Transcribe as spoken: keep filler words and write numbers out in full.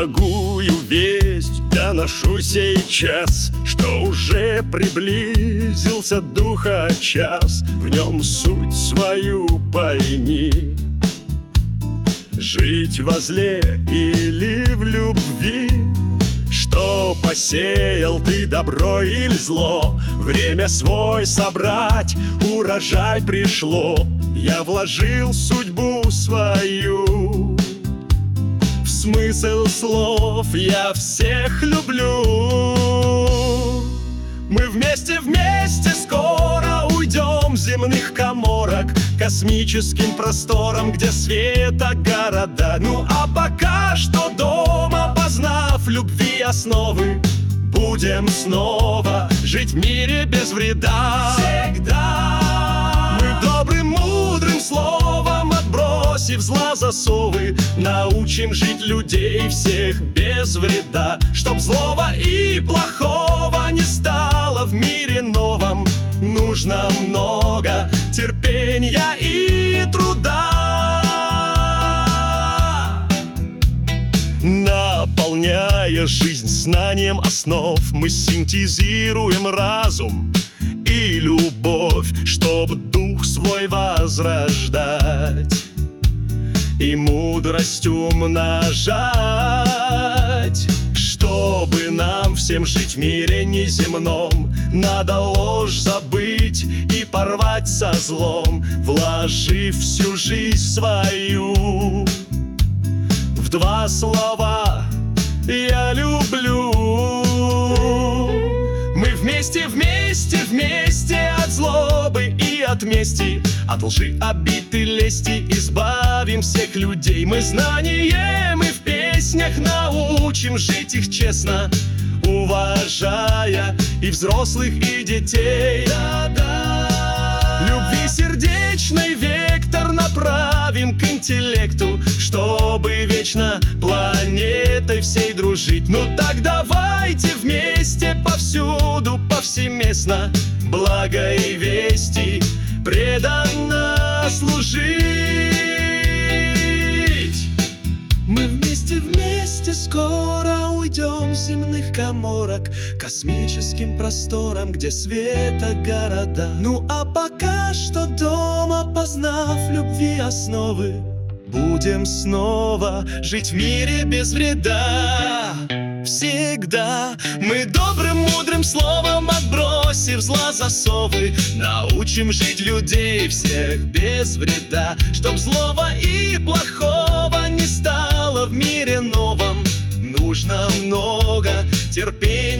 Благую весть доношу сейчас, что уже приблизился духа час. В нем суть свою пойми: жить во зле или в любви. Что посеял ты, добро или зло, время свой собрать, урожай пришло. Я вложил судьбу свою в смысл слов: я всех люблю. Мы вместе, вместе скоро уйдем с земных каморок космическим просторам, где света города. Ну а пока что дома, познав любви основы, будем снова жить в мире без вреда. Всегда мы добрым, мудрым словом, отбросив зла засовы, научим жить людей всех без вреда. Чтоб злого и плохого не стало в мире новом, нужно много терпения и труда. Наполняя жизнь знанием основ, мы синтезируем разум и любовь, чтоб дух свой возрождать и мудрость умножать. Чтобы нам всем жить в мире неземном, надо ложь забыть и порвать со злом, вложив всю жизнь свою в два слова: я люблю. Мы вместе, вместе, вместе от злобы и от мести, от лжи, обид и лести избавим всех людей. Мы знанием и в песнях научим жить их честно, уважая и взрослых, и детей. Да-да. Любви сердечный вектор направим к интеллекту, чтобы вечно планетой всей дружить. Ну так давайте вместе повсюду, повсеместно благо и вести преданно служить. Мы вместе, вместе скоро уйдем с земных каморок космическим просторам, где света города. Ну а пока что дома, познав любви основы, будем снова жить в мире без вреда. Всегда мы добрым, мудрым словом, отбросив зла засовы, научим жить людей всех без вреда. Чтоб злого и плохого не стало в мире новом, нужно много терпения